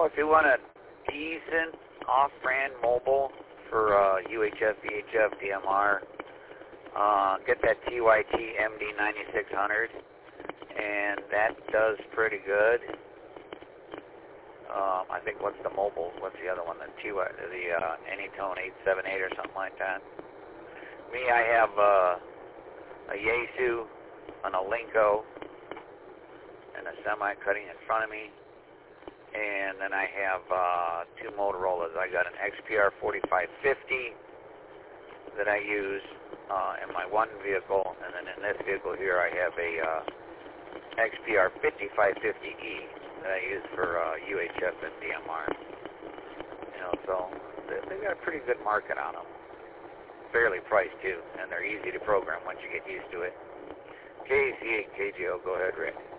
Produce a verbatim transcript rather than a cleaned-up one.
if you want a decent off-brand mobile for uh, U H F, V H F, D M R, uh, get that T Y T M D ninety-six hundred, and that does pretty good. Um, I think what's the mobile? What's the other one? The T Y, the uh, Anytone eight seventy-eight or something like that. Me, I have uh, a Yaesu, an Alinco, and a semi cutting in front of me. And then I have uh, two Motorola's. I got an X P R forty-five fifty that I use uh, in my one vehicle, and then in this vehicle here I have a uh, X P R fifty-five fifty E that I use for uh, U H F and D M R. You know, so they, they've got a pretty good market on them. Fairly priced too, and they're easy to program once you get used to it. K C eight K G O, go ahead, Rick.